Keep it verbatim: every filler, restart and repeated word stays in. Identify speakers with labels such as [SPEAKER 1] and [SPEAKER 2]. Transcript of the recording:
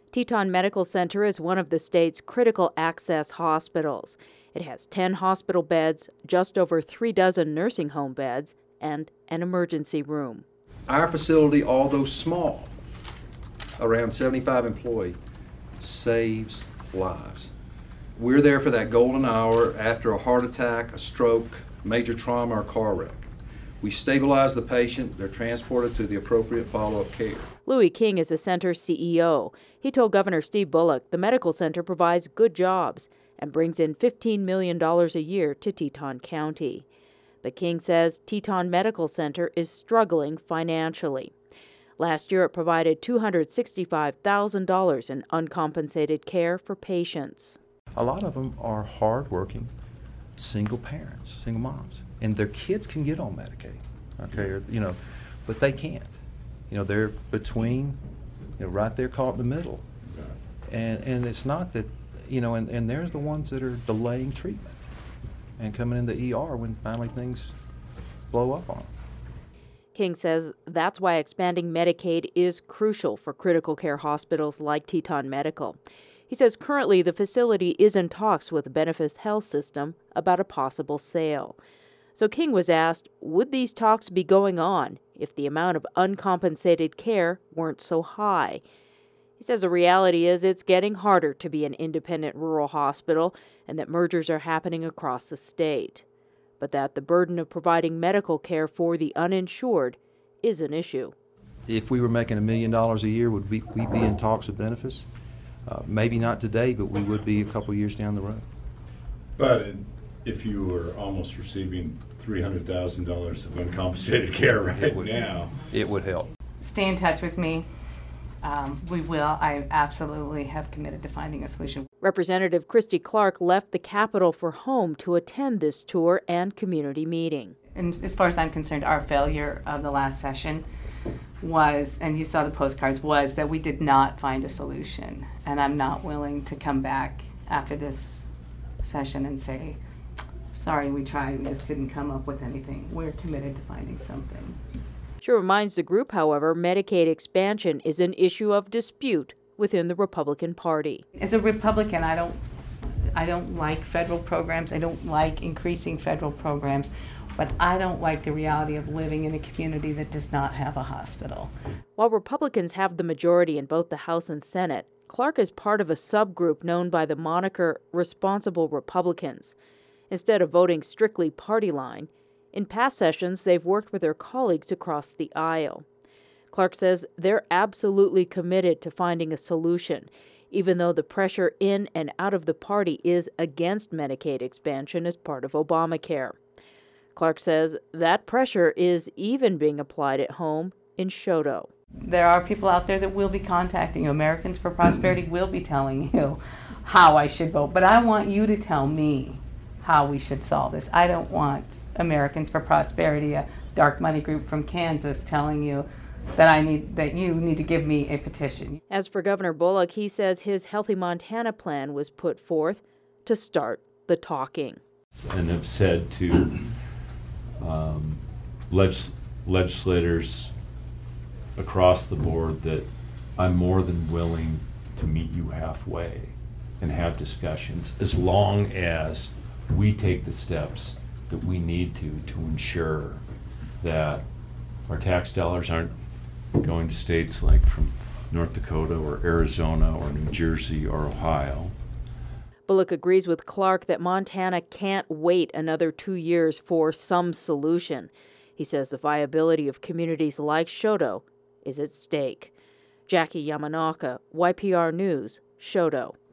[SPEAKER 1] Teton Medical Center is one of the state's critical access hospitals. It has ten hospital beds, just over three dozen nursing home beds, and an emergency room.
[SPEAKER 2] Our facility, although small, around seventy-five employees, saves lives. We're there for that golden hour after a heart attack, a stroke, major trauma, or car wreck. We stabilize the patient, they're transported to the appropriate follow-up care.
[SPEAKER 1] Louis King is the center's C E O. He told Governor Steve Bullock the medical center provides good jobs and brings in fifteen million dollars a year to Teton County. But King says Teton Medical Center is struggling financially. Last year, it provided two hundred sixty-five thousand dollars in uncompensated care for patients.
[SPEAKER 3] A lot of them are hardworking, single parents, single moms, and their kids can get on Medicaid, okay, or, you know, but they can't. You know, they're between, you know, right there caught in the middle. And and it's not that, you know, and, and there's the ones that are delaying treatment and coming in the E R when finally things blow up on them.
[SPEAKER 1] King says that's why expanding Medicaid is crucial for critical care hospitals like Teton Medical. He says currently the facility is in talks with the Benefis Health System about a possible sale. So King was asked, would these talks be going on if the amount of uncompensated care weren't so high? He says the reality is it's getting harder to be an independent rural hospital and that mergers are happening across the state, but that the burden of providing medical care for the uninsured is an issue.
[SPEAKER 3] If we were making a million dollars a year, would we, we be in talks with Benefis? Uh, maybe not today, but we would be a couple years down the road.
[SPEAKER 4] But if you were almost receiving three hundred thousand dollars of uncompensated care right
[SPEAKER 3] it would,
[SPEAKER 4] now,
[SPEAKER 3] it would help.
[SPEAKER 5] Stay in touch with me. Um, we will. I absolutely have committed to finding a solution.
[SPEAKER 1] Representative Christy Clark left the Capitol for home to attend this tour and community meeting.
[SPEAKER 5] And as far as I'm concerned, our failure of the last session was, and you saw the postcards, was that we did not find a solution. And I'm not willing to come back after this session and say, sorry, we tried, we just couldn't come up with anything. We're committed to finding something.
[SPEAKER 1] She reminds the group, however, Medicaid expansion is an issue of dispute within the Republican Party.
[SPEAKER 5] As a Republican, I don't, I don't like federal programs. I don't like increasing federal programs. But I don't like the reality of living in a community that does not have a hospital.
[SPEAKER 1] While Republicans have the majority in both the House and Senate, Clark is part of a subgroup known by the moniker Responsible Republicans. Instead of voting strictly party line, in past sessions they've worked with their colleagues across the aisle. Clark says they're absolutely committed to finding a solution, even though the pressure in and out of the party is against Medicaid expansion as part of Obamacare. Clark says that pressure is even being applied at home in Choteau.
[SPEAKER 5] There are people out there that will be contacting you. Americans for Prosperity will be telling you how I should vote. But I want you to tell me how we should solve this. I don't want Americans for Prosperity, a dark money group from Kansas, telling you that I need that you need to give me a petition.
[SPEAKER 1] As for Governor Bullock, he says his Healthy Montana plan was put forth to start the talking.
[SPEAKER 6] And have said to Um, legis- legislators across the board that I'm more than willing to meet you halfway and have discussions as long as we take the steps that we need to to ensure that our tax dollars aren't going to states like from North Dakota or Arizona or New Jersey or Ohio.
[SPEAKER 1] Bullock agrees with Clark that Montana can't wait another two years for some solution. He says the viability of communities like Choteau is at stake. Jackie Yamanaka, Y P R News, Choteau.